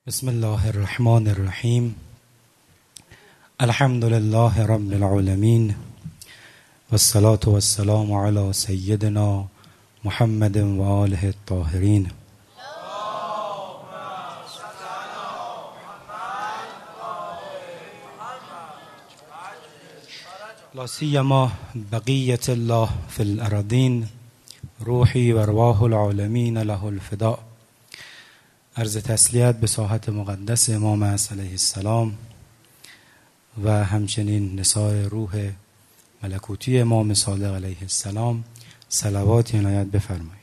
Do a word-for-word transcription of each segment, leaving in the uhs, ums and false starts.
بسم الله الرحمن الرحیم. الحمد لله رب العالمین والصلاة والسلام علی سیدنا محمد و آله الطاهرین. لا سیما بقیة الله فی الارضین، روحی و ارواح العالمین له الفداء. عرض تسلیت به ساحت مقدس امام علیه السلام و همچنین نثار روح ملکوتی امام صادق علیه السلام صلوات عنایت بفرمایید.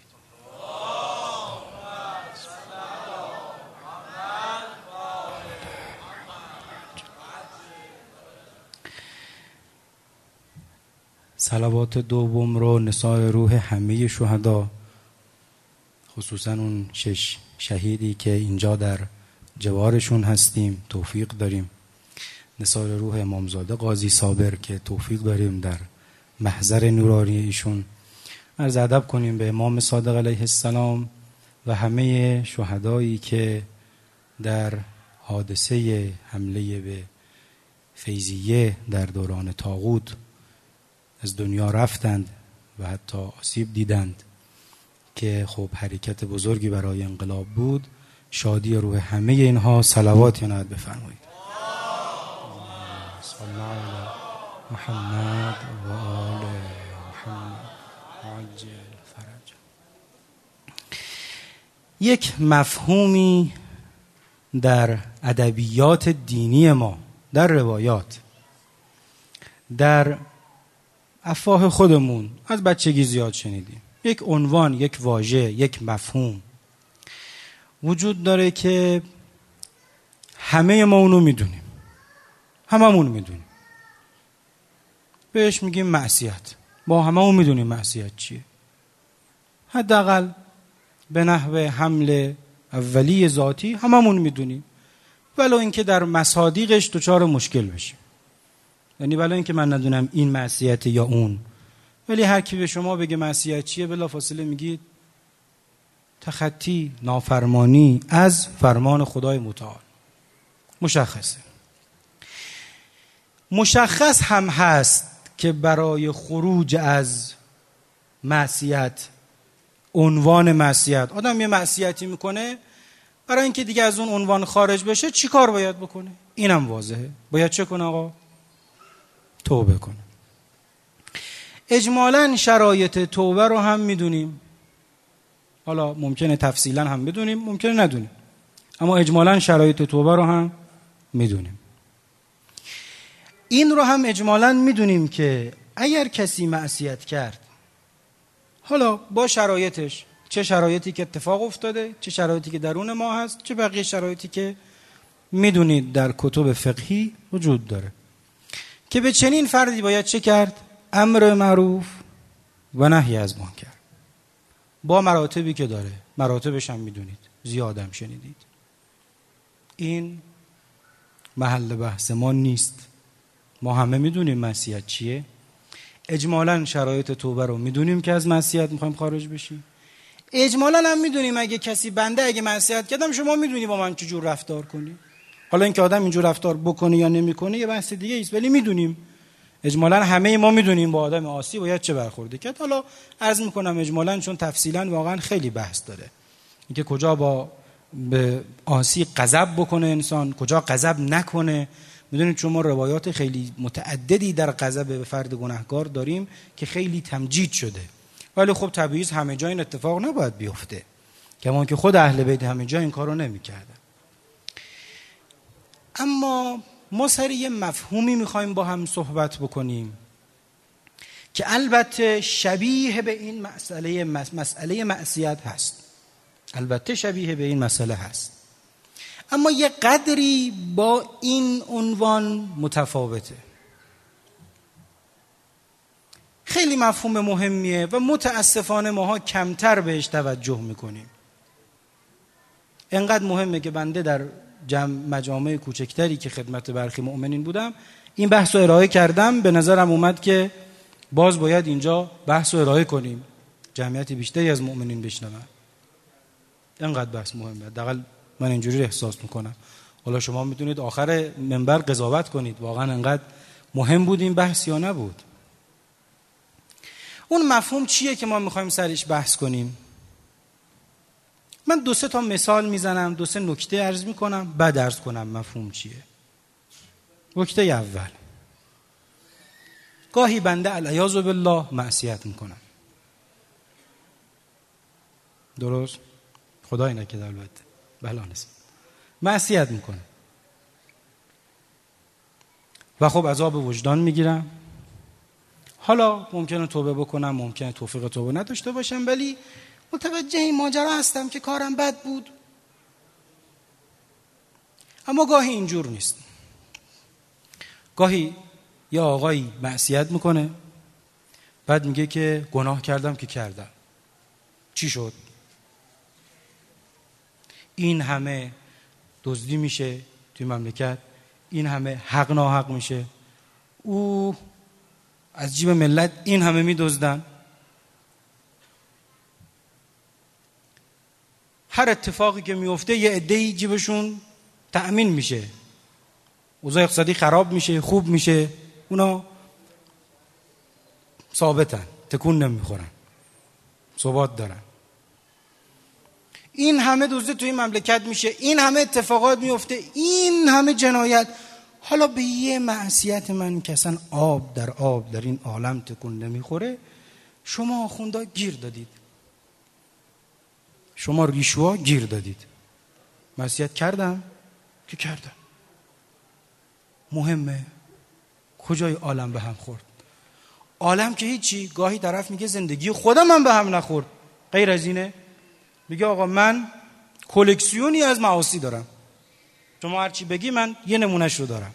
صلوات دوم رو نثار روح همه شهدا، خصوصا اون شش شهیدی که اینجا در جوارشون هستیم توفیق داریم، نثار روح امامزاده قاضی صابر که توفیق داریم در محضر نورانی ایشون، عرض ادب کنیم به امام صادق علیه السلام و همه شهدایی که در حادثه حمله به فیضیه در دوران طاغوت از دنیا رفتند و حتی آسیب دیدند که خب حرکت بزرگی برای انقلاب بود. شادی روح همه اینها صلوات عنایت بفرمایید. صلی الله علی محمد و آل محمد عجل فرج. یک مفهومی در ادبیات دینی ما، در روایات، در افواه خودمون از بچگی زیاد شنیدیم، یک عنوان، یک واژه، یک مفهوم وجود داره که همه ما اونو میدونیم، هممون میدونیم، بهش میگیم معصیت. با هممون میدونیم معصیت چیه، حداقل به نحو حمل اولی ذاتی هممون میدونیم، ولو اینکه در مصادیقش دچار مشکل بشیم، یعنی ولو اینکه من ندونم این معصیت یا اون، ولی هر کی به شما بگه معصیت چیه بلافاصله میگید تخطی، نافرمانی از فرمان خدای متعال. مشخصه. مشخص هم هست که برای خروج از معصیت، عنوان معصیت، آدم یه معصیتی میکنه، برای اینکه دیگه از اون عنوان خارج بشه چی کار باید بکنه؟ اینم واضحه. باید چه کنه آقا؟ توبه کنه. اجمالاً شرایط توبه رو هم میدونیم، حالا ممکنه تفصیلاً هم بدونیم، ممکنه ندونیم، اما اجمالاً شرایط توبه رو هم میدونیم. این رو هم اجمالاً میدونیم که اگر کسی معصیت کرد، حالا با شرایطش، چه شرایطی که اتفاق افتاده، چه شرایطی که درون ما هست، چه بقیه شرایطی که میدونید در کتب فقهی وجود داره، که به چنین فردی باید چه کرد؟ امر معروف و نهی از منکر، با مراتبی که داره. مراتبش هم میدونید، زیادم شنیدید. این محل بحث ما نیست. ما همه میدونیم معصیت چیه، اجمالاً شرایط توبه رو میدونیم که از معصیت میخوایم خارج بشیم. اجمالاً هم میدونیم اگه کسی بنده اگه معصیت کردم شما میدونی با من چجور رفتار کنی. حالا اینکه آدم اینجور رفتار بکنه یا نمیکنه یه بحث دیگه ایست، ولی میدونیم، اجمالاً همه ما میدونیم با آدم عاصی باید چه برخوردی کرد. حالا عرض میکنم اجمالاً چون تفصیلاً واقعاً خیلی بحث داره، اینکه کجا با به عاصی غضب بکنه انسان، کجا غضب نکنه. میدونید چون ما روایات خیلی متعددی در غضب به فرد گناهکار داریم که خیلی تمجید شده، ولی خب طبیعیه همه جا این اتفاق نباید بیفته، کما که خود اهل بیت همه جا این کارو نمیکردن. اما ما سر یه مفهومی میخوایم با هم صحبت بکنیم که البته شبیه به این مسئله مسئله معصیت هست، البته شبیه به این مسئله هست، اما یه قدری با این عنوان متفاوته. خیلی مفهوم مهمیه و متاسفانه ماها کمتر بهش توجه میکنیم. انقدر مهمه که بنده در جمع مجامع کوچکتری که خدمت برخی مؤمنین بودم این بحث رو ارائه کردم، به نظرم اومد که باز باید اینجا بحث رو ارائه کنیم، جمعیت بیشتری از مؤمنین بشنون. اینقدر بحث مهمه، حداقل من اینجوری احساس میکنم. حالا شما میتونید آخر منبر قضاوت کنید واقعا انقدر مهم بود این بحث یا نبود. اون مفهوم چیه که ما میخوایم سرش بحث کنیم؟ من دو سه تا مثال میزنم، دو سه نکته عرض میکنم، بعد عرض کنم مفهوم چیه. نکته اول، گاهی بنده العیاذ بالله معصیت میکنم. درست؟ خدای نکرده البته، بلا نیست. معصیت میکنم و خب عذاب وجدان میگیرم. حالا ممکنه توبه بکنم، ممکنه توفیق توبه نداشته باشم، ولی متوجه این ماجرا هستم که کارم بد بود. اما گاهی اینجور نیست. گاهی یا آقایی معصیت میکنه، بعد میگه که گناه کردم که کردم، چی شد؟ این همه دزدی میشه توی مملکت، این همه حق ناحق میشه، او از جیب ملت این همه میدزدن، هر اتفاقی که میفته یه عده‌ای جیبشون تأمین میشه، اوضاع اقتصادی خراب میشه، خوب میشه، اونا ثابتن، تکون نمیخورن، ثبات دارن. این همه دزدی توی مملکت میشه، این همه اتفاقات میفته، این همه جنایت. حالا به یه معصیت من که اصلا آب در آب در این عالم تکون نمیخوره، شما آخوندا گیر دادید، شما ریشوا گیر دادید. معصیت کردم که کردم، مهمه کجای عالم به هم خورد؟ عالم که هیچی. گاهی طرف میگه زندگی خودم هم به هم نخورد، غیر از اینه. میگه آقا من کلکسیونی از معاصی دارم، شما هرچی بگی من یه نمونهش رو دارم،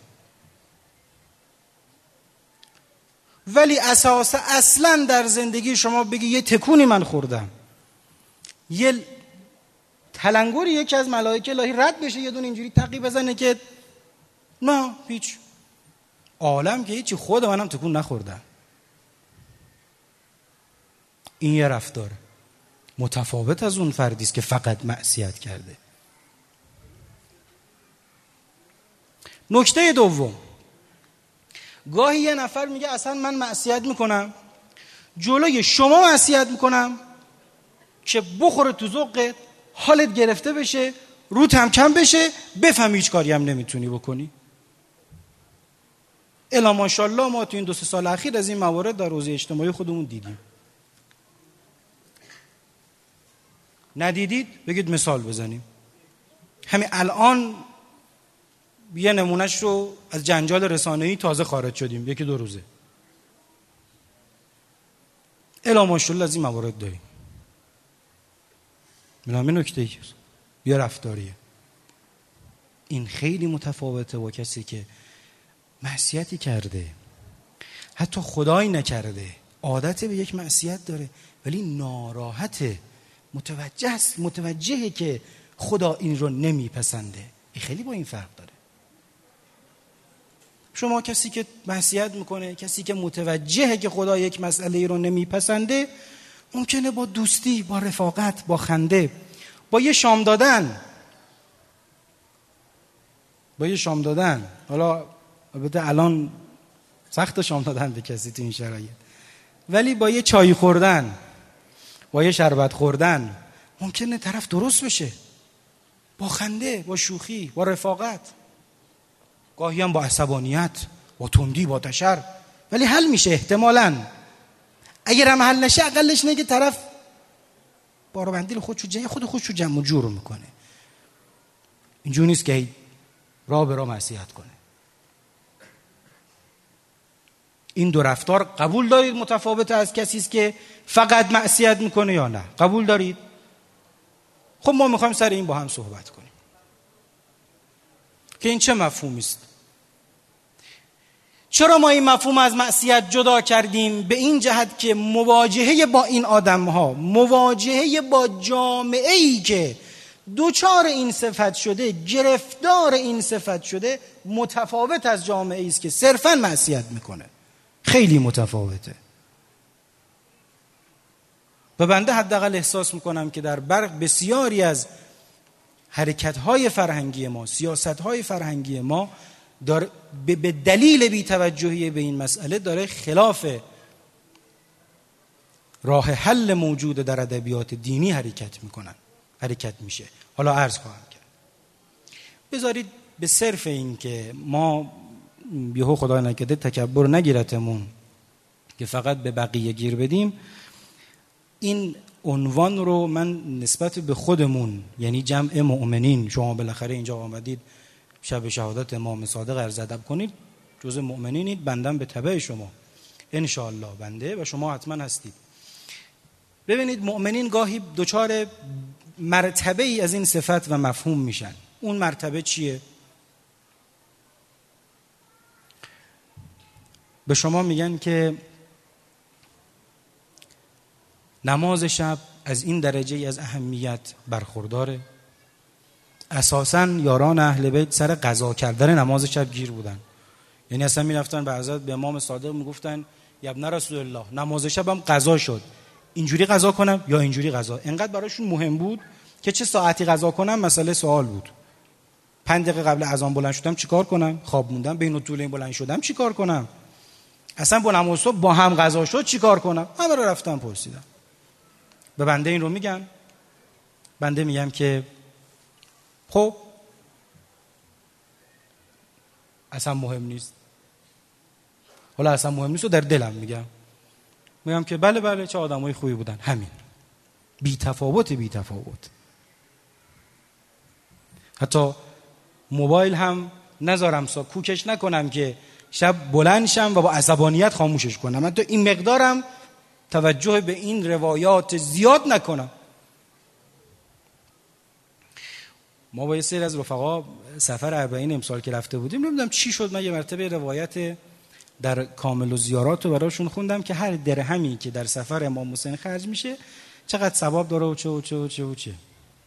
ولی اساس اصلا در زندگی شما بگی یه تکونی من خوردم، یه تلنگری یکی از ملائکه الهی رد بشه، یه دون اینجوری تقی بزنه که نه هیچ، عالم که هیچی، خود منم تکون نخوردم. این یه رفتار متفاوت از اون فردی است که فقط معصیت کرده. نکته دوم، گاهی یه نفر میگه اصلا من معصیت میکنم، جلوی شما معصیت میکنم که بخوره تو ذوقت، حالت گرفته بشه، روت هم کم بشه، بفهمی هیچ کاری هم نمیتونی بکنی. الا ماشاءالله ما تو این دو سه سال اخیر از این موارد در حوزه اجتماعی خودمون دیدیم. ندیدید بگید مثال بزنیم. همین الان یه نمونهش رو از جنجال رسانه‌ای تازه خارج شدیم، یکی دو روزه. الا ماشاءالله از این موارد داریم. منم نکته ایست بیا رفتاریه. این خیلی متفاوته با کسی که معصیتی کرده، حتی خدایی نکرده، عادت به یک معصیت داره ولی ناراحته، متوجه است، متوجهه که خدا این رو نمیپسنده. این خیلی با این فرق داره. شما کسی که معصیت میکنه، کسی که متوجهه که خدا یک مسئله رو نمیپسنده، ممکنه با دوستی، با رفاقت، با خنده، با یه شام دادن با یه شام دادن حالا البته الان سخت شام دادن به کسی تو این شرایط، ولی با یه چای خوردن، با یه شربت خوردن ممکنه طرف درست بشه، با خنده، با شوخی، با رفاقت، گاهی هم با عصبانیت، با تندی، با تشر، ولی حل میشه احتمالاً. اگر هم حل نشه اقلش نه که طرف باربندیل خودشو جمع خود خودشو جمع و جور میکنه. اینجوری نیست که راه به راه معصیت کنه. این دو رفتار قبول دارید متفاوت از کسی است که فقط معصیت میکنه یا نه؟ قبول دارید؟ خب ما میخوایم سر این با هم صحبت کنیم که این چه مفهومی است. چرا ما این مفهوم از معصیت جدا کردیم؟ به این جهت که مواجهه با این آدم‌ها، مواجهه با جامعه‌ای که دوچار این صفت شده، گرفتار این صفت شده، متفاوت از جامعه‌ای است که صرفاً معصیت میکنه. خیلی متفاوته. و بنده حداقل احساس میکنم که در بر بسیاری از حرکت‌های فرهنگی ما، سیاست‌های فرهنگی ما داره به دلیل بی‌توجهی به این مسئله داره خلاف راه حل موجود در ادبیات دینی حرکت میکنن حرکت میشه. حالا عرض خواهم کرد. بذارید به صرف این که ما یهو خدای نکرده تکبر نگیرتمون که فقط به بقیه گیر بدیم، این عنوان رو من نسبت به خودمون، یعنی جمع مؤمنین، شما بالاخره اینجا آمدید شب شهادت امام صادق عرض ادب کنید، جزء مؤمنینید، بندم به تبع شما ان شاء الله بنده و شما حتما هستید. ببینید مؤمنین گاهی دچار مرتبه ای از این صفت و مفهوم میشن. اون مرتبه چیه؟ به شما میگن که نماز شب از این درجه از اهمیت برخورداره. اساساً یاران اهل بیت سر قضا کردن نماز شب گیر بودن، یعنی اصلا میرفتن به حضرت به امام صادق میگفتن یا ابن رسول الله نماز شبم قضا شد، اینجوری قضا کنم یا اینجوری قضا. انقدر براشون مهم بود که چه ساعتی قضا کنم مسئله سوال بود. پنج دقیقه قبل اذان بلند شدم چیکار کنم؟ خواب موندم بین الطولین بلند شدم چیکار کنم؟ اصلا با نماز صبح با هم قضا شد چیکار کنم؟ همه رو رفتم پرسیدم. به بنده این رو میگن، بنده میگم که خب اصلا مهم نیست. حالا اصلا مهم نیست و در دلم میگم میگم که بله بله چه آدمای خوبی بودن، همین. بی تفاوت بی تفاوت. حتی موبایل هم نذارم سا کوکش نکنم که شب بلند شم و با عصبانیت خاموشش کنم. حتی این مقدارم توجه به این روایات زیاد نکنم. ما با یه سری از رفقا سفر اربعین امسال که رفته بودیم، نمیدونم چی شد، من یه مرتبه روایت در کامل و زیارات رو براشون خوندم که هر درهمی که در سفر امام حسین خرج میشه چقدر ثواب داره و چه و چه و چه و چه.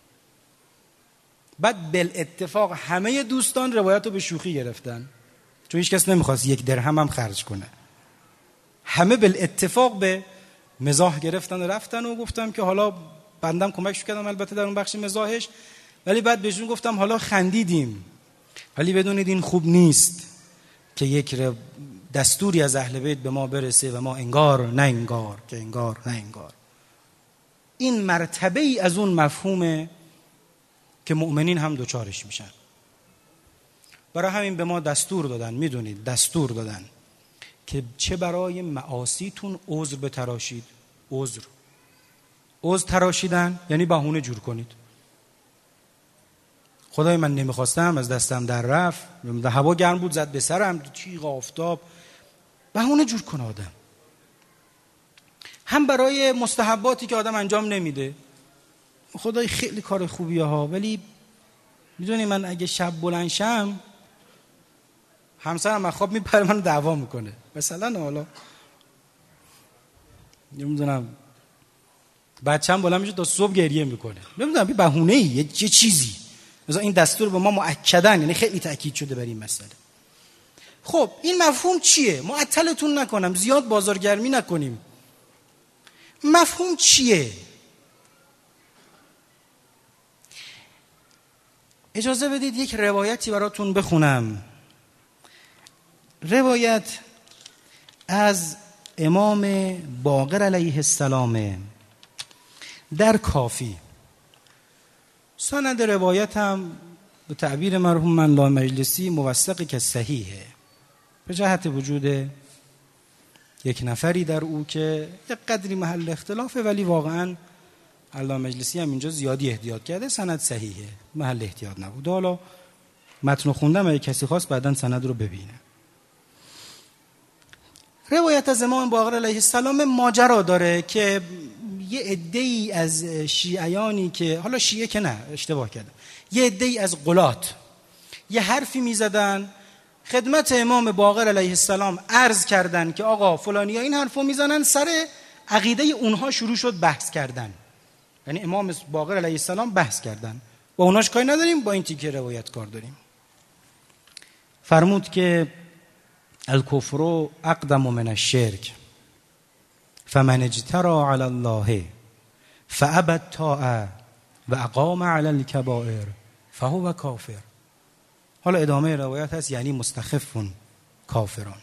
بعد بالاتفاق همه دوستان روایت رو به شوخی گرفتن، چون هیچ کس نمیخواست یک درهم هم خرج کنه. همه بالاتفاق به مزاح گرفتن و رفتن و گفتم که حالا بندم کمکش کردم البته در اون بخش مزاحش، ولی بعد بهشون گفتم حالا خندیدیم، ولی بدونید این خوب نیست که یک دستوری از اهل بیت به ما برسه و ما انگار نه انگار که انگار نه انگار. این مرتبه ای از اون مفهومه که مؤمنین هم دوچارش میشن. برای همین به ما دستور دادن، میدونید دستور دادن که چه برای معاصیتون عذر بتراشید. عذر عذر تراشیدن یعنی بهونه جور کنید. خدای من نمیخواستم از دستم در رفت، هوا گرم بود زد به سرم، تیغ آفتاب، بهونه جور کنه آدم. هم برای مستحباتی که آدم انجام نمیده، خدای خیلی کار خوبیه ها، ولی میدونی من اگه شب بلند شم همسرم از خواب میپره منو دعوا میکنه مثلا، حالا نمیدونم بچه‌م بلند میشه تا صبح گریه میکنه، نمیدونم این بهونه‌ای یه چیزی. مثلا این دستور به ما مؤکدن، یعنی خیلی تاکید شده بر این مسئله. خب این مفهوم چیه؟ معطلتون نکنم، زیاد بازارگرمی نکنیم. مفهوم چیه؟ اجازه بدید یک روایتی براتون بخونم. روایت از امام باقر علیه السلام در کافی. سند روایت هم به تعبیر مرحوم من لا مجلسی موثق که صحیحه، به جهت وجود یک نفری در او که یک قدری محل اختلافه، ولی واقعا الله مجلسی هم اینجا زیادی احتیاط کرده، سند صحیحه، محل احتیاط نبود. حالا متن خوندم اگه کسی خواست بعداً سند رو ببینه. روایت از امام باقر علیه السلام ماجرا داره که یه عده‌ای از شیعیانی که، حالا شیعه که نه اشتباه کردم، یه عده‌ای از غلات یه حرفی میزدن خدمت امام باقر علیه السلام، عرض کردن که آقا فلانی ها این حرفو میزنن، سر عقیده اونها شروع شد بحث کردن. یعنی امام باقر علیه السلام بحث کردن، با اوناش کاری نداریم، با این تیکه روایت کار داریم. فرمود که الکفر اقدم من الشرک فمن اجترى علی الله فابى الطاعه و اقام علی الکبائر فهو کافر. حالا ادامه روایت هست یعنی مستخفون کافران.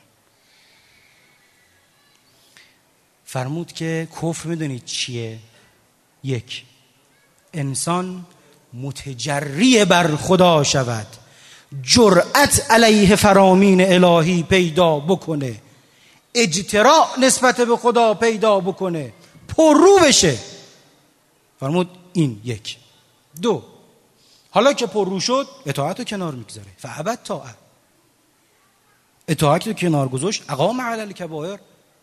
فرمود که کفر میدونید چیه؟ یک، انسان متجری بر خدا شود، جرأت علیه فرامین الهی پیدا بکنه، اجتراء نسبت به خدا پیدا بکنه، پررو بشه. فرمود این یک. دو، حالا که پررو شد اطاعت رو کنار میگذاره، فعبد طاعت، اطاعت رو کنار گذاشت، اقام علی الکبائر.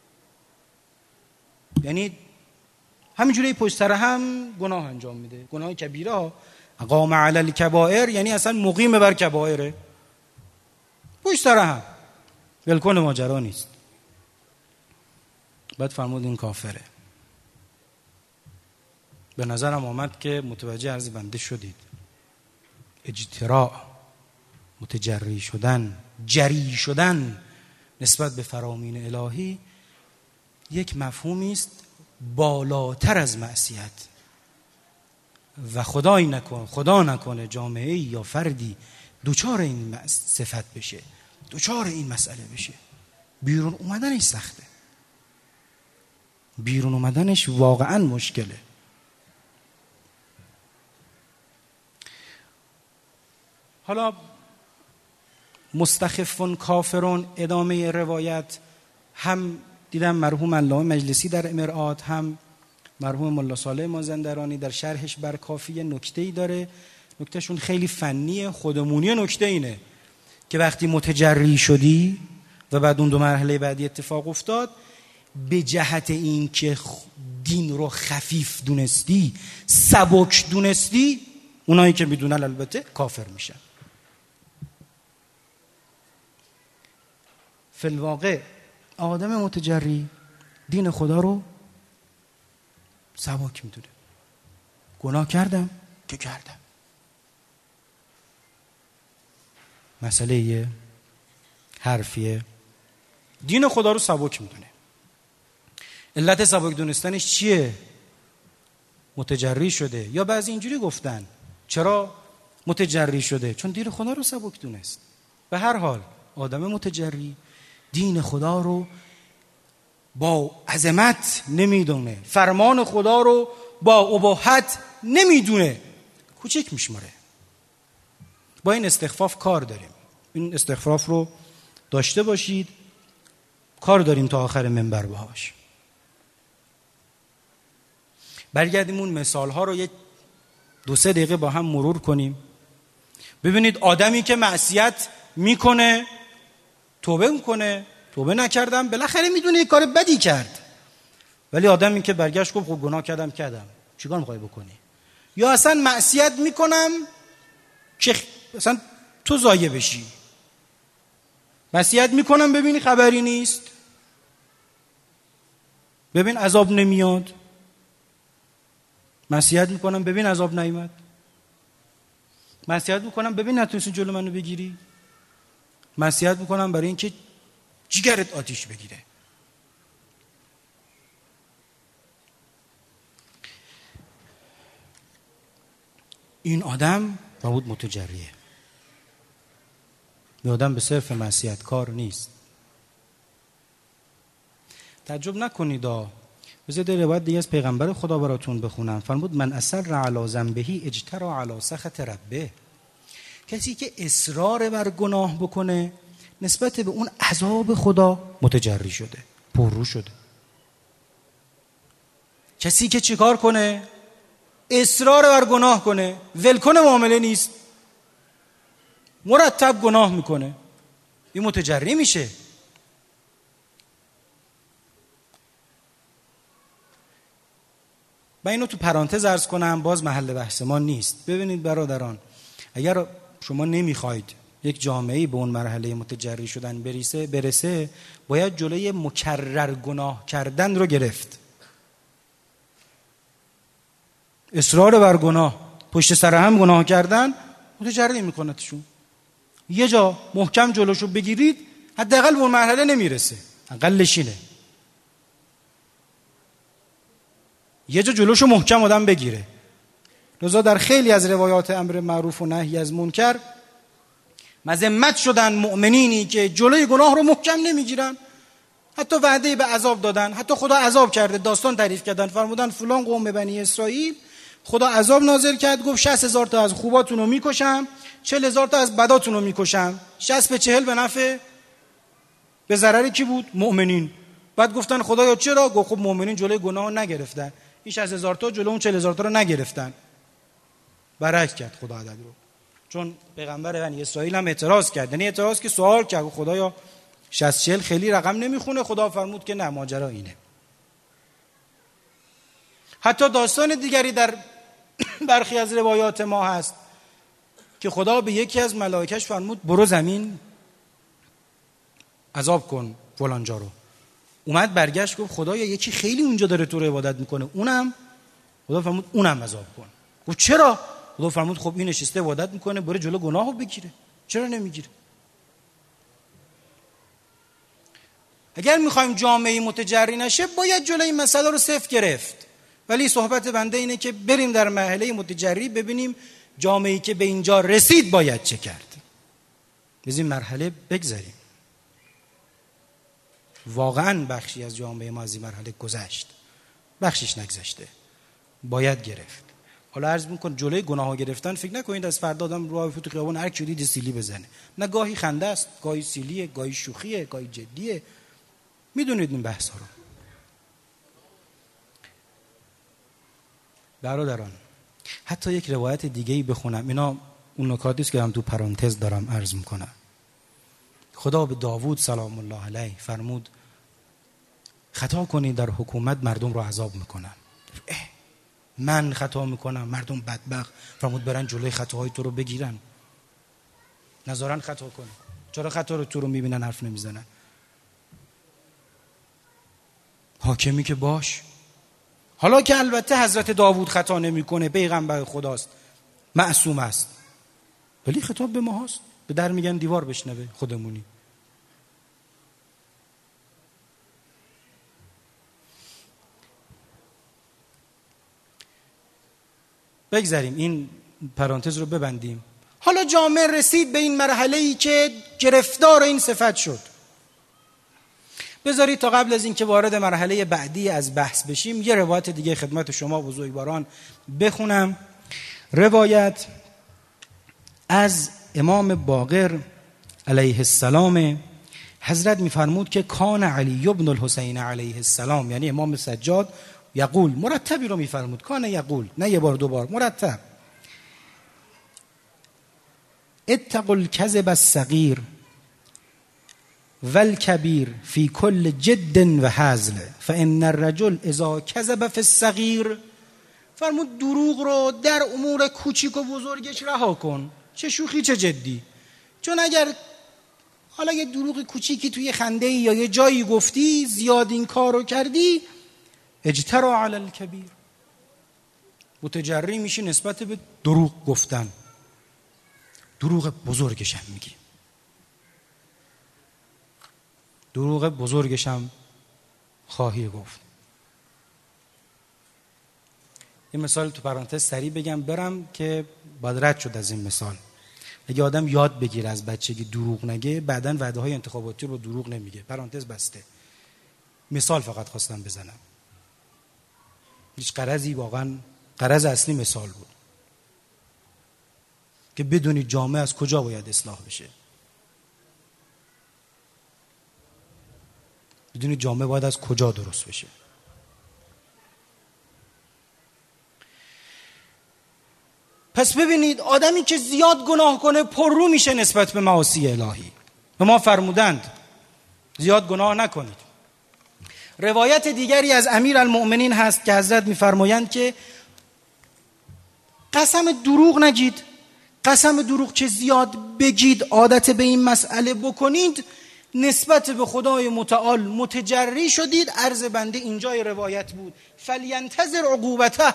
یعنی همینجوری پشت سر هم گناه انجام میده، گناه کبیره ها. اقام علی الکبائر یعنی اصلا مقیم بر کبائره، پشت سر هم، ولکن ماجرا نیست. بعد فرمود این کافره. به نظرم آمد که متوجه عرض بنده شدید. اجتراء، متجری شدن، جری شدن نسبت به فرامین الهی یک مفهومی است بالاتر از معصیت. و خدای نکن خدا نکنه جامعه یا فردی دوچار این صفت بشه، دوچار این مسئله بشه، بیرون اومدنش سخته، بیرون اومدنش واقعا مشکله. حالا مستخفون کافرون، ادامه روایت هم دیدم مرحوم علامه مجلسی در مرآت، هم مرحوم ملا صالح مازندرانی در شرحش بر کافیه نکته‌ای داره. نکتهشون خیلی فنیه، خودمونی. نکته اینه که وقتی متجری شدی و بعد اون دو مرحله بعدی اتفاق افتاد، به جهت این که دین رو خفیف دونستی، سبک دونستی، اونایی که میدونن البته کافر میشن. فی الواقع آدم متجری دین خدا رو سبک میدونه. گناه کردم که کردم، مسئله یه حرفیه، دین خدا رو سبک میدونه. علت سبک دونستنش چیه؟ متجری شده. یا بعضی اینجوری گفتن چرا متجری شده؟ چون دین خدا رو سبک دونست. به هر حال آدم متجری دین خدا رو با عظمت نمیدونه، فرمان خدا رو با اباحت نمیدونه، کوچک میشماره. با این استخفاف کار داریم. این استخفاف رو داشته باشید، کار داریم تا آخر منبر باهاش. برگردیم اون مثال ها رو یک دو سه دقیقه با هم مرور کنیم. ببینید آدمی که معصیت میکنه، توبه میکنه، توبه نکردم، بالاخره میدونه یک کار بدی کرد، ولی آدمی که برگشت گفت خب گناه کردم کردم، چیکار میخوای بکنی؟ یا اصلا معصیت میکنم که اصلا تو ضایع بشی، معصیت میکنم ببینی خبری نیست، ببین عذاب نمیاد، معصیت میکنم ببین عذاب نیامد، معصیت میکنم ببین نتونستی جلو منو بگیری، معصیت میکنم برای اینکه جگرت آتیش بگیره. این آدم بود متجریه. این آدم به صرف معصیت کار نیست. تعجب نکنید. بذارید روایت دیگه از پیغمبر خدا براتون بخونم. فرمود من اصر علی ذنبه اجترا علی سخط ربه. کسی که اصرار بر گناه بکنه نسبت به اون عذاب خدا متجری شده، پررو شده. کسی که چیکار کنه؟ اصرار بر گناه کنه، ولکن معامله نیست، مرتب گناه میکنه، این متجری میشه. من اینو تو پرانتز عرض کنم، باز محل بحث ما نیست. ببینید برادران، اگر شما نمیخواید یک جامعه‌ای به اون مرحله متجری شدن برسه برسه باید جلوی مکرر گناه کردن رو گرفت. اصرار بر گناه، پشت سر هم گناه کردن متجری میکنتشون. یه جا محکم جلوشو بگیرید حداقل به اون مرحله نمیرسه، اقلش اینه. یه جا جلوشو محکم آدم بگیره، لذا در خیلی از روایات امر معروف و نهی از منکر مذمت شدن مؤمنینی که جلوی گناه رو محکم نمیگیرن، حتی وعده به عذاب دادن، حتی خدا عذاب کرده، داستان تعریف کردن، فرمودن فلان قوم بنی اسرائیل خدا عذاب نازل کرد، گفت شصت هزار تا از خوباتون رو میکشم، چهل هزار تا از بداتون رو میکشم، شصت به چهل به نفع به ضرر کی بود؟ مؤمنین. بعد گفتن خدایا چرا؟ گفت خب مؤمنین جلوی گناه نگرفتن، این شصت هزار تا جلوی اون چهل هزار تا رو نگرفتن. برعکس کرد خدا عدد رو، چون پیغمبر بنی اسرائیل هم اعتراض کرد، یعنی اعتراض که سوال کرد خدایا شصت چهل خیلی رقم نمیخونه، خدا فرمود که نه، ماجرا اینه. حتی داستان دیگری در برخی از روایات ما هست که خدا به یکی از ملائکش فرمود برو زمین عذاب کن فلان جا رو. اومد برگشت گفت خدایا یکی خیلی اونجا داره تو رو عبادت میکنه، اونم؟ خدا فرمود اونم عذاب کن. گفت چرا؟ خدا فرمود خب این نشسته عبادت میکنه، بره جلو گناهو بگیره، چرا نمیگیره؟ اگر میخوایم جامعه متجری نشه باید جلوی این مسئله رو صفر گرفت، ولی صحبت بنده اینه که بریم در مرحله متجری ببینیم جامعه‌ای که به اینجا رسید باید چه کرد. از این مرحله بگذریم. واقعا بخشی از جامعه ما از این مرحله گذشت، بخشیش نگذشته، باید گرفت. حالا عرض میکنم جلوی گناهو گرفتن فکر نکنید از فردا آدم راه تو خیابون هر کی دید سیلی بزنه، نه، گاهی خنده است، گاهی سیلیه، گاهی شوخیه، گاهی جدیه. میدونید این بحث ها رو. برادران حتی یک روایت دیگه‌ای بخونم، اینا اون نکاتی است که هم تو پرانتز دارم عرض میکنم. خدا به داوود سلام الله علیه فرمود خطا کنی در حکومت مردم رو عذاب میکنم. من خطا میکنم مردم بدبخت، فرمود برن جلوی خطاهای تو رو بگیرن، نذارن خطا کنی. چرا خطا رو تو رو میبینن حرف نمیزنن؟ حاکمی که باش. حالا که البته حضرت داوود خطا نمیکنه، پیغمبر خداست، معصوم است، ولی خطاب به ما هست. به در میگن دیوار بشنوه، خودمونی. بگذاریم این پرانتز رو ببندیم. حالا جامعه رسید به این مرحله‌ای که گرفتار این صفت شد. بذارید تا قبل از این که وارد مرحله بعدی از بحث بشیم یه روایت دیگه خدمت شما بزرگواران بخونم. روایت از امام باقر علیه السلام. حضرت میفرمود که کان علی ابن الحسین علیه السلام، یعنی امام سجاد، یقول، مرتبی رو میفرمود، کان یقول، نه یه بار دو بار، مرتب، اتقوا الکذب الصغیر والکبیر فی کل جد و هزل فان الرجل اذا کذب فی الصغیر. فرمود دروغ رو در امور کوچیک و بزرگش رها کن، چه شوخی چه جدی. چون اگر حالا یه دروغ کوچیکی توی خنده یا یه جایی گفتی، زیاد این کارو کردی، اجترا علی الکبیر، متجری میشی نسبت به دروغ گفتن. دروغ بزرگش هم میگی، دروغ بزرگش هم خواهی گفت. یه مثال تو پرانتز سریع بگم برم که باید رد شد از این مثال. اگه آدم یاد بگیره از بچگی دروغ نگه، بعداً وعده های انتخاباتی رو دروغ نمیگه. پرانتز بسته. مثال فقط خواستم بزنم، هیچ غرضی، واقعا غرض اصلی مثال بود که بدونید جامعه از کجا باید اصلاح بشه، بدونید جامعه باید از کجا درست بشه. پس ببینید آدمی که زیاد گناه کنه پررو میشه نسبت به معاصی الهی. به ما فرمودند زیاد گناه نکنید. روایت دیگری از امیرالمؤمنین هست که حضرت میفرمایند که قسم دروغ نگید، قسم دروغ که زیاد بگید، عادت به این مسئله بکنید، نسبت به خدای متعال متجری شدید. عرض بنده اینجای روایت بود فلینتظر عقوبته،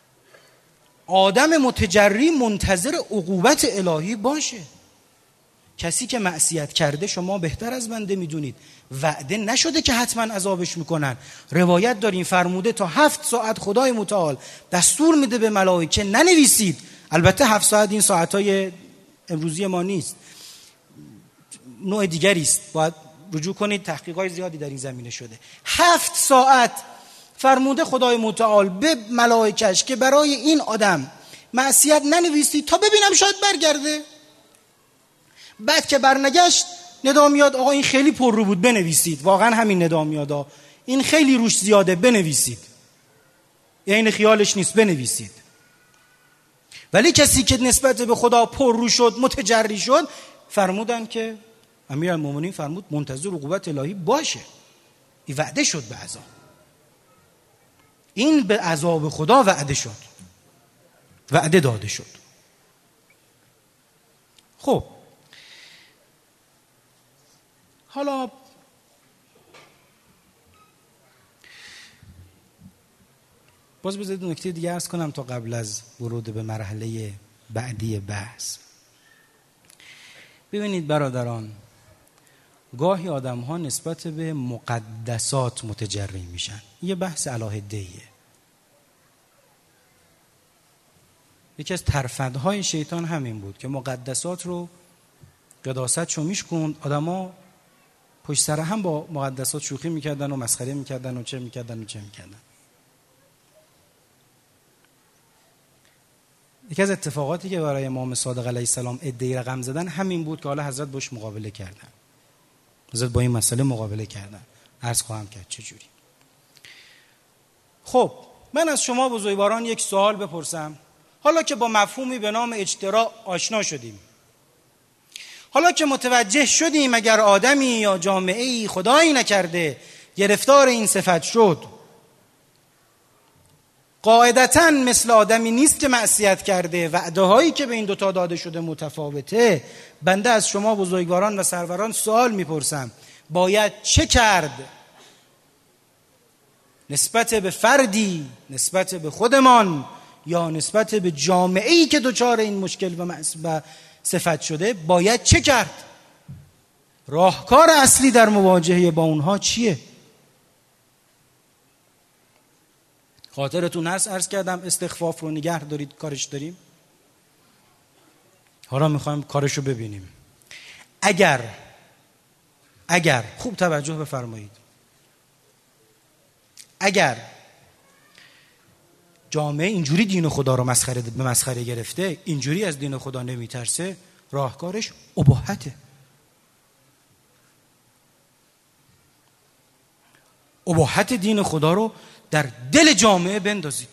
آدم متجری منتظر عقوبت الهی باشه. کسی که معصیت کرده شما بهتر از بنده میدونید، وعده نشده که حتما عذابش میکنن. روایت داریم فرموده تا هفت ساعت خدای متعال دستور میده به ملائکه ننویسید. البته هفت ساعت این ساعتهای امروزی ما نیست، نوع دیگری است، باید رجوع کنید، تحقیقات زیادی در این زمینه شده. هفت ساعت فرموده خدای متعال به ملائکش که برای این آدم معصیت ننویسید تا ببینم شاید برگرده. بعد که برنگشت ندا میاد آقا این خیلی پر رو بود بنویسید. واقعا همین ندا میاد، این خیلی روش زیاده بنویسید، یعنی خیالش نیست بنویسید. ولی کسی که نسبت به خدا پر رو شد، متجری شد، فرمودن که امیرالمومنین فرمود منتظر عقوبت الهی باشه، این وعده شد به عذاب، این به عذاب خدا وعده شد، وعده داده شد. خب حالا باز بذارید نکته دیگه عرض کنم تا قبل از ورود به مرحله بعدی بحث. ببینید برادران، گاهی آدم ها نسبت به مقدسات متجری میشن. یه بحث علاهده‌ایه. یکی از ترفندهای شیطان همین بود که مقدسات رو قداست شو میشکند، آدم ها پشت سر هم با مقدسات شوخی میکردن و مسخره میکردن و چه میکردن و چه میکردن. یکی از اتفاقاتی که برای امام صادق علیه السلام عده‌ای رقم زدن همین بود که حالا حضرت باش مقابله کردن، حضرت با این مسئله مقابله کردن. عرض خواهم کرد چجوری. خب من از شما بزرگواران یک سوال بپرسم. حالا که با مفهومی به نام اجتراء آشنا شدیم، حالا که متوجه شدیم اگر آدمی یا جامعه‌ای خدایی نکرده گرفتار این صفت شد، قاعدتاً مثل آدمی نیست که معصیت کرده. وعده هایی که به این دوتا داده شده متفاوته. بنده از شما بزرگواران و سروران سوال میپرسم، باید چه کرد نسبت به فردی، نسبت به خودمان، یا نسبت به جامعه‌ای که دچار این مشکل و صفت شده؟ باید چه کرد؟ راهکار اصلی در مواجهه با اونها چیه؟ خاطرتون هست عرض کردم استخفاف رو نگه دارید، کارش داریم. حالا میخوایم کارشو ببینیم. اگر اگر خوب توجه بفرمایید، اگر جامعه اینجوری دین خدا رو مسخره به مسخره گرفته، اینجوری از دین خدا نمیترسه، راهکارش اباحته. اباحت دین خدا رو در دل جامعه بندازید.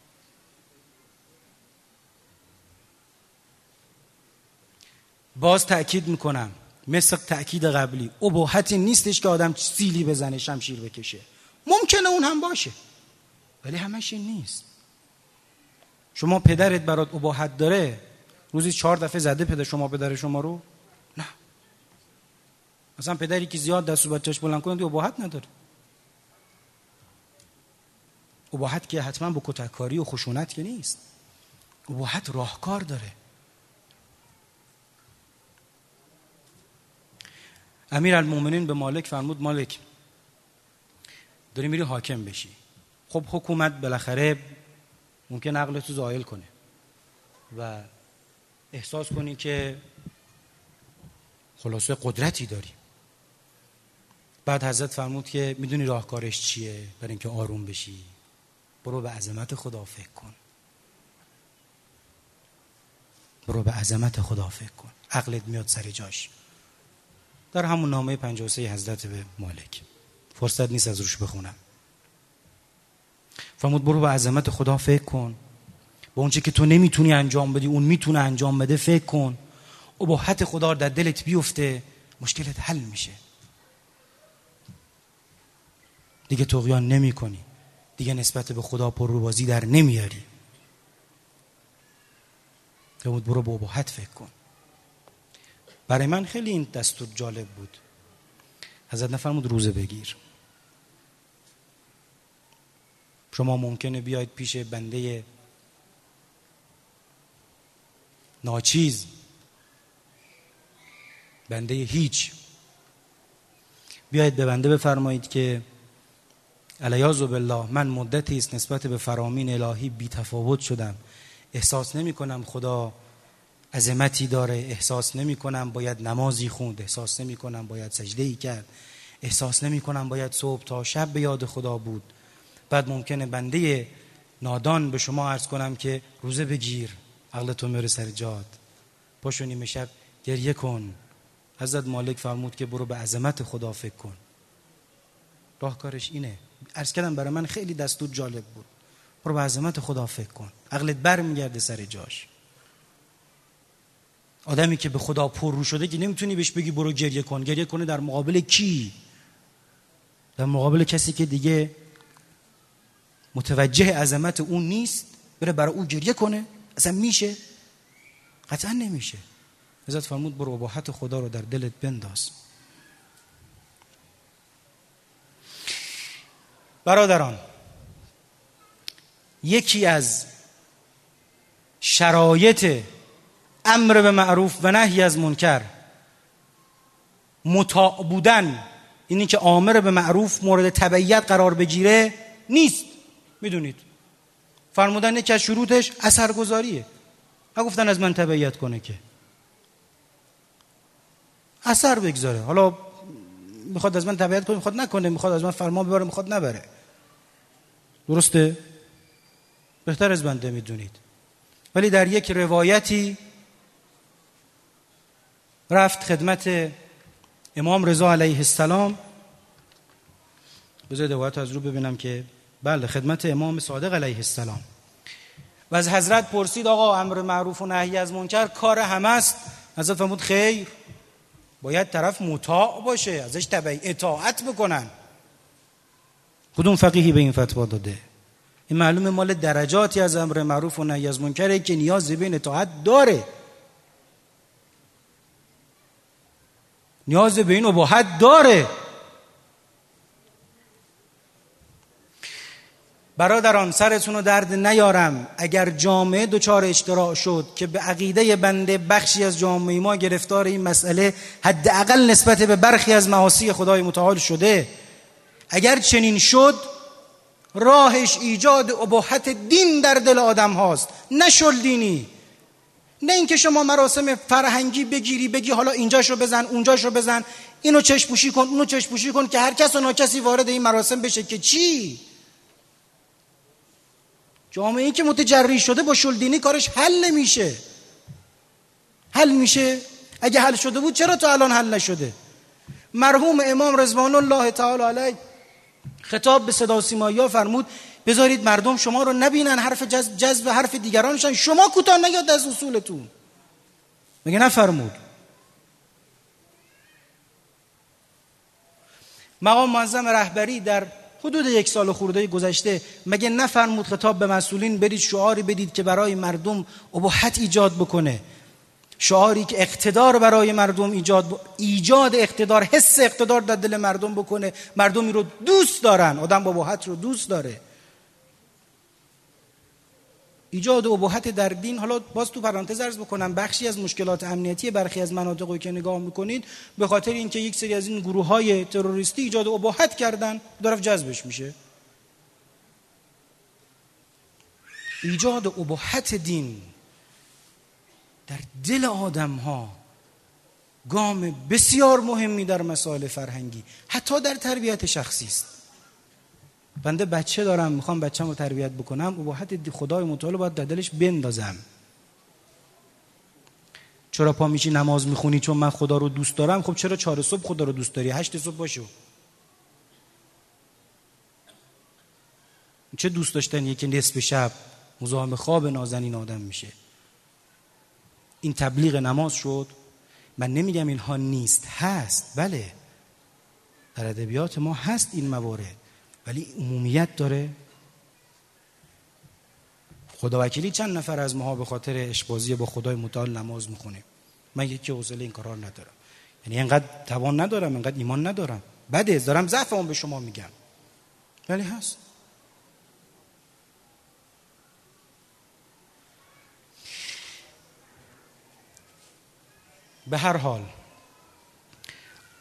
باز تأکید میکنم مثل تأکید قبلی، اباحتی نیستش که آدم سیلی بزنه، شمشیر بکشه. ممکنه اون هم باشه ولی همش این نیست. شما پدرت برات اباحت داره، روزی چهار دفعه زده پدر شما پدر شما رو؟ نه. مثلا پدری که زیاد دست و بچه‌اش بلند کنه دیگه اباحت نداره. اباحت که حتما با کتککاری و خشونت که نیست. اباحت راهکار داره. امیرالمومنین به مالک فرمود مالک داری میری حاکم بشی. خب حکومت بالاخره ممکن عقل تو زائل کنه و احساس کنی که خلاصه قدرتی داری. بعد حضرت فرمود که میدونی راهکارش چیه؟ برای اینکه آروم بشی برو به عظمت خدا فکر کن. برو به عظمت خدا فکر کن، عقلت میاد سر جاش. در همون نامه پنجاه و سه حضرت به مالک، فرصت نیست از روش بخونم. فرمود برو به عظمت خدا فکر کن، با اونچه که تو نمیتونی انجام بدی اون میتونه انجام بده فکر کن، اباحت خدا در دلت بیفته، مشکلت حل میشه. دیگه طغیان نمی کنی، دیگه نسبت به خدا پرروبازی در نمیاری. فرمود برو به اباحت فکر کن. برای من خیلی این دستور جالب بود. حضرت نفرمود روزه بگیر. شما ممکنه بیاید پیش بنده ناچیز بنده هیچ. بیایید به بنده بفرمایید که الیاذ بالله من مدتی است نسبت به فرامین الهی بی تفاوت شدم، احساس نمی کنم خدا عظمتی داره، احساس نمی کنم باید نمازی خوند، احساس نمی کنم باید سجده‌ای کرد، احساس نمی کنم باید صبح تا شب به یاد خدا بود. بعد ممکنه بنده نادان به شما عرض کنم که روزه بگیر، عقلتون میره سر جات، پاشو نیمه شب گریه کن. حضرت مالک فرمود که برو به عظمت خدا فکر کن. راهکارش اینه. عرض کردم برای من خیلی دستور جالب بود. برو به عظمت خدا فکر کن، عقلت بر میگرده سر جاش. آدمی که به خدا پر رو شده که نمیتونی بهش بگی برو گریه کن. گریه کنه در مقابل کی؟ در مقابل کسی که دیگه متوجه عظمت اون نیست، بره برای اون گریه کنه؟ اصلا میشه؟ قطعا نمیشه. حضرت فرمود برو اباحت خدا رو در دلت بنداز. برادران، یکی از شرایط امر به معروف و نهی از منکر مطاع بودن، اینی که آمر به معروف مورد تبعیت قرار بگیره نیست. میدونید فرمودن یکی از شروطش اثرگذاریه. نگفتن از من تبعیت کنه که اثر بگذاره. حالا میخواد از من تبعیت کنه، میخواد نکنه، میخواد از من فرمان ببره، میخواد نبره. درسته؟ بهتر از بنده میدونید. ولی در یک روایتی رفت خدمت امام رضا علیه السلام. بذارید روایت از رو ببینم که بله، خدمت امام صادق علیه السلام. و از حضرت پرسید آقا امر معروف و نهی از منکر کار همه است؟ حضرت فرمود خیر، باید طرف مطاع باشه، ازش تبع اطاعت بکنن. کدوم فقیهی به این فتوا داده؟ این معلومه مال درجاتی از امر معروف و نهی از منکره که نیاز به این اطاعت داره، نیاز به این اباحت داره. برادران سرتون رو درد نیارم اگر جامعه دچار اجتراع شد که به عقیده بنده بخشی از جامعه ما گرفتار این مسئله حداقل نسبت به برخی از معاصی خدای متعال شده. اگر چنین شد راهش ایجاد اباحت دین در دل آدم هاست، نه شل دینی. نه اینکه شما مراسم فرهنگی بگیری بگی حالا اینجاشو بزن اونجاشو بزن، اینو چشم پوشی کن اونو چشم پوشی کن که هر کس و ناکسی وارد این مراسم بشه که چی؟ جامعه‌ای که متجری شده با شل دینی کارش حل نمیشه. حل میشه؟ اگه حل شده بود چرا تا الان حل نشده؟ مرحوم امام رضوان الله تعالی علیه خطاب به صدا و سیمایی‌ها فرمود بذارید مردم شما رو نبینن، حرف جذب جذب حرف دیگرانشن، شما کوتاه نیاد از اصولتون. مگه نفرمود؟ مقام معظم رهبری در حدود یک سال خورده گذشته مگه نفرمود خطاب به مسئولین برید شعاری بدید که برای مردم اباحت ایجاد بکنه؟ شعاری که اقتدار برای مردم ایجاد ب... ایجاد اقتدار، حس اقتدار در دل مردم بکنه. مردمی رو دوست دارن، آدم با اباحت رو دوست داره. ایجاد اباحت در دین. حالا باز تو پرانتز عرض بکنم بخشی از مشکلات امنیتی برخی از مناطقی که نگاه میکنید به خاطر اینکه یک سری از این گروه‌های تروریستی ایجاد اباحت کردن، طرف جذبش میشه. ایجاد اباحت دین در دل آدم ها گام بسیار مهمی در مسائل فرهنگی، حتی در تربیت شخصی است. بنده بچه دارم، میخوام بچه‌مو رو تربیت بکنم، اباحت خدای متعال باید در دلش بندازم. چرا پا میشی نماز میخونی چون من خدا رو دوست دارم؟ خب چرا چهار صبح خدا رو دوست داری؟ هشت صبح باشو. چه دوست داشتنیه که نصف شب مزاحم خواب نازنین آدم میشه؟ این تبلیغ نماز شد. من نمیگم اینها نیست، هست، بله در ادبیات ما هست این موارد، ولی عمومیت داره. خداوکیلی چند نفر از ماها به خاطر اشبازی با خدای متعال نماز میخونیم؟ من یکی حوصله این کارا ندارم، یعنی اینقدر توان ندارم، اینقدر ایمان ندارم. بده، دارم ضعفمو به شما میگم، ولی هست. به هر حال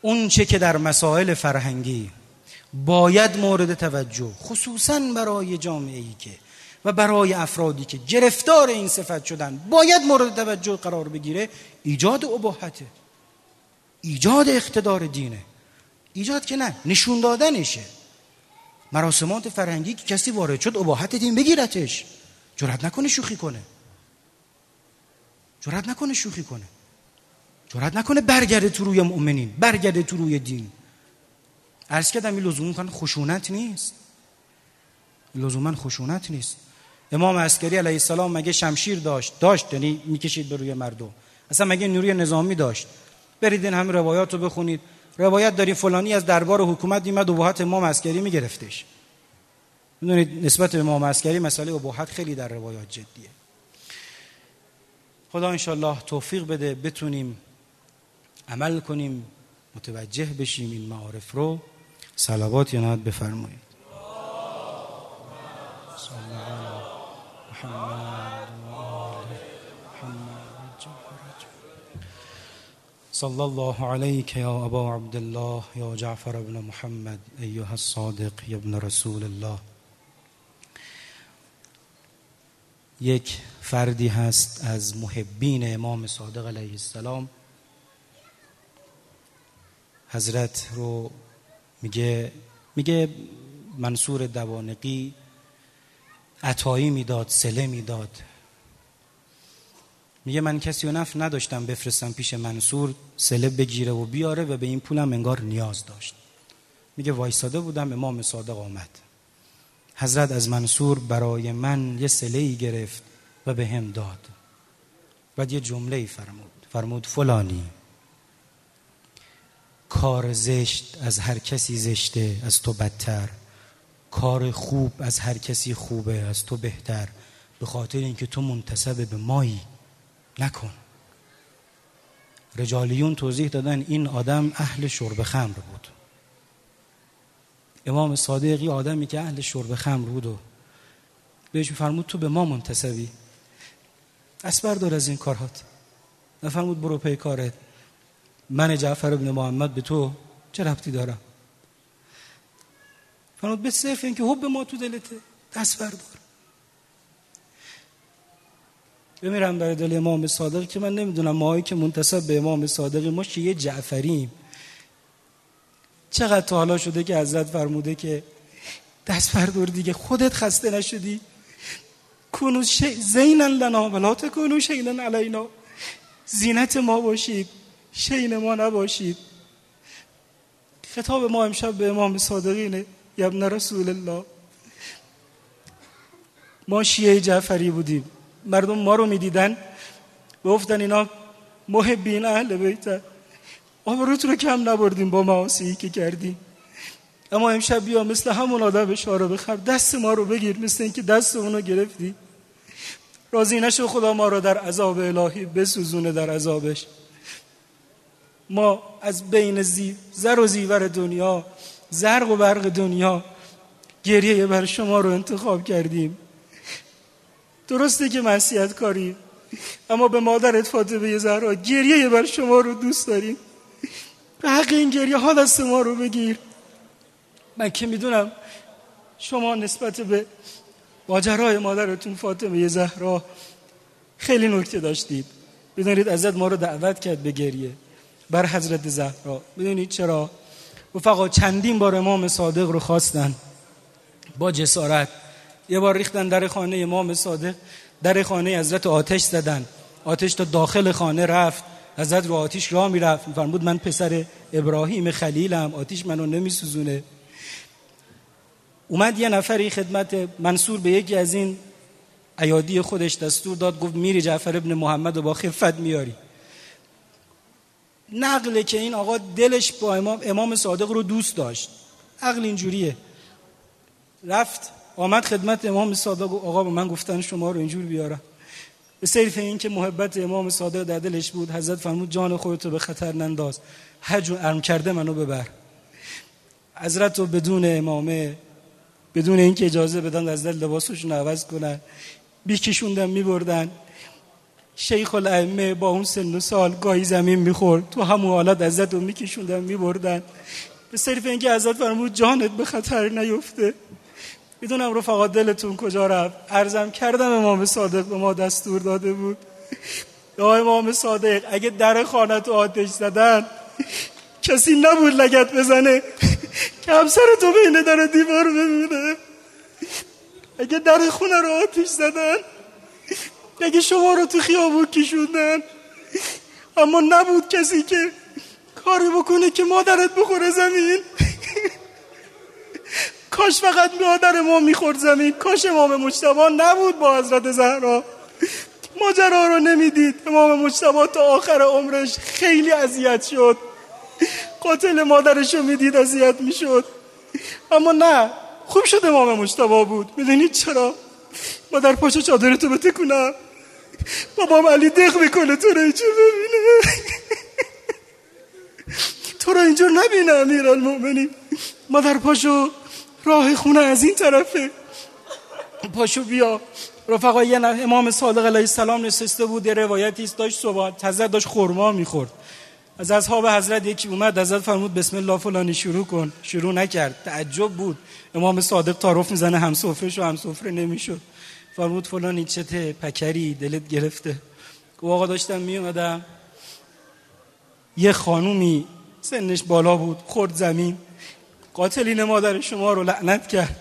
اون چه که در مسائل فرهنگی باید مورد توجه، خصوصاً برای جامعه‌ای که و برای افرادی که گرفتار این صفت شدن باید مورد توجه قرار بگیره، ایجاد اباحته، ایجاد اقتدار دینه. ایجاد که نه، نشون دادنشه. مراسمات فرهنگی که کسی وارد شد اباحت دین بگیرتش، جرأت نکنه شوخی کنه، جرأت نکنه شوخی کنه، جرأت نکنه برگرده تو روی مؤمنین، برگرده تو روی دین. عرض کردم این لزوما خشونت نیست، لزوما خشونت نیست. امام عسکری علیه السلام مگه شمشیر داشت؟ داشت، یعنی میکشید به روی مردم. اصلا مگه نیروی نظامی داشت؟ برید این همه روایات رو بخونید، روایت داریم فلانی از دربار حکومت میمد اباحت امام عسکری میگرفتش. میدونید نسبت به امام عسکری مسئله اباحت خیلی در روایات جدیه. خدا انشالله توفیق بده بتونیم عمل کنیم، متوجه بشیم این معارف رو. صلوات عنایت بفرمایید. صلی الله علیک یا ابا عبدالله یا جعفر ابن محمد ایها الصادق یا ابن رسول الله. یک فردی هست از محبین امام صادق علیه السلام، حضرت رو میگه میگه منصور دوانقی عطایی میداد، صله میداد. میگه من کسی رو نفع نداشتم بفرستم پیش منصور صله بگیره و بیاره و به این پولم انگار نیاز داشت. میگه وایساده بودم، امام صادق آمد، حضرت از منصور برای من یه صله‌ای گرفت و به هم داد. بعد یه جمله‌ای فرمود، فرمود فلانی کار زشت از هر کسی زشته از تو بدتر، کار خوب از هر کسی خوبه از تو بهتر، به خاطر اینکه تو منتسب به مایی نکن. رجالیون توضیح دادن این آدم اهل شرب خمر بود. امام صادقی آدمی که اهل شرب خمر بود و بهش فرمود تو به ما منتسبی، دست بردار از این کارهات. نفرمود برو پی کارت، من جعفر ابن محمد به تو چه ربطی دارم؟ فرمود به صرف این که حب ما تو دلته، دست بردار. بمیرم در دل امام صادق که من نمیدونم ماهایی که منتسب به امام صادقی، ما شیعه جعفریم، چقدر تا حالا شده که حضرت فرموده که دست بردار دیگه، خودت خسته نشدی؟ کنوز شی... زینن لنا ولا تکونوا شیئا علینا، زینت ما باشید، شین ما نباشید. خطاب ما امشب به امام صادقینه، یا ابن رسول الله. ما شیعه جعفری بودیم، مردم ما رو میدیدن گفتن اینا محبین اهل بیت، آبروت رو کم نبردیم با معاصی که کردیم. اما امشب بیا مثل همون آدم اشاره بخر، دست ما رو بگیر، مثل اینکه دست اونو گرفتی. راضی نشو خدا ما رو در عذاب الهی بسوزونه در عذابش. ما از بین زی زر و زیور دنیا، زرق و برق دنیا، گریه بر شما رو انتخاب کردیم. درسته که معصیت کاری، اما به مادرت فاطمه زهرا گریه بر شما رو دوست داریم. به حق این گریه ها دست ما رو بگیر. من که میدونم شما نسبت به ماجرای مادرتون فاطمه زهرا خیلی نکته داشتید. بدونید حضرت ما رو دعوت کرد به گریه بر حضرت زهرا. بدونید چرا؟ رفقا چندین بار امام صادق رو خواستن با جسارت، یه بار ریختن در خانه امام صادق، در خانه حضرت آتش زدن، آتش تا داخل خانه رفت، حضرت رو آتش راه میرفت، فرمود من پسر ابراهیم خلیلم، آتش منو نمیسوزونه. اومد یه نفری خدمت منصور به یکی از این ایادی خودش دستور داد، گفت میری جعفر ابن محمد رو با خفت میاری. نقله که این آقا دلش با امام, امام صادق رو دوست داشت، عقل اینجوریه. رفت آمد خدمت امام صادق، آقا به من گفتن شما رو اینجور بیارم. به صرف این که محبت امام صادق در دلش بود، حضرت فرمود جان خودتو به خطر ننداز، حج ارم کرده منو ببر. حضرت رو بدون امامه، بدون اینکه اجازه بدن حضرت لباسشون عوض کنن، بیکشوندن میبردن. شیخ الائمه با اون سن و سال گاهی زمین میخورد، تو همون حالت ازت رو میکشوندن میبردن، به صرف اینکه ازت فرمود جانت به خطر نیفته. میدونم رفقا دلتون کجا رفت. عرضم کردم امام صادق به ما دستور داده بود، یا امام صادق اگه در خانت آتش زدن کسی نبود لگت بزنه که همسر تو بین در دیوار بمونه. اگه در خونه رو آتش زدن، اگه شما رو تو خیابون کشوندن، اما نبود کسی که کاری بکنه که مادرت بخوره زمین. کاش فقط مادر ما میخورد زمین، کاش امام مجتبی نبود با حضرت زهرا. ماجرا رو نمیدید. امام مجتبی تا آخر عمرش خیلی اذیت شد، قاتل مادرش رو میدید اذیت میشد، اما نه، خوب شد امام مجتبی بود. میدونید چرا؟ مادر پاشو چادرتو بتکونم، بابام علی دق میکنه تو رو اینجور ببینه، تو رو اینجور نبینه امیرالمومنین. مادر پاشو، راه خونه از این طرفه، پاشو بیا. رفقا یه امام صادق علیه السلام نشسته بود، یه روایتی است داشت صبح تازه داشت خرما میخورد. از اصحاب حضرت یکی اومد، حضرت فرمود بسم الله فلانی شروع کن. شروع نکرد، تعجب بود. امام صادق تعارف میزنه هم سفرهش و هم سفره نمیشد. فرمود فلانی چته پکری دلت گرفته؟ آقا داشتم میومدم، یه خانومی سنش بالا بود خورد زمین، قاتلین مادر شما رو لعنت کرد.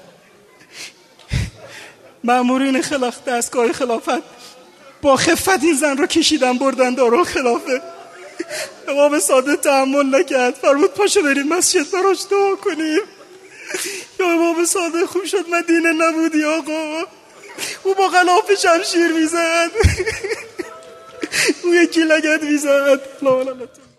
مامورین خلاف دستگاه خلافت با خفت این زن رو کشیدن بردن دارالخلافه. امام صادق تحمل نکرد، فرمود پاشو بریم مسجد براش دعا کنیم. یا امام صادق خوب شد مدینه نبودی آقا، او با غلاف شمشیر میزد، او یکی لگد میزد. لا لا لا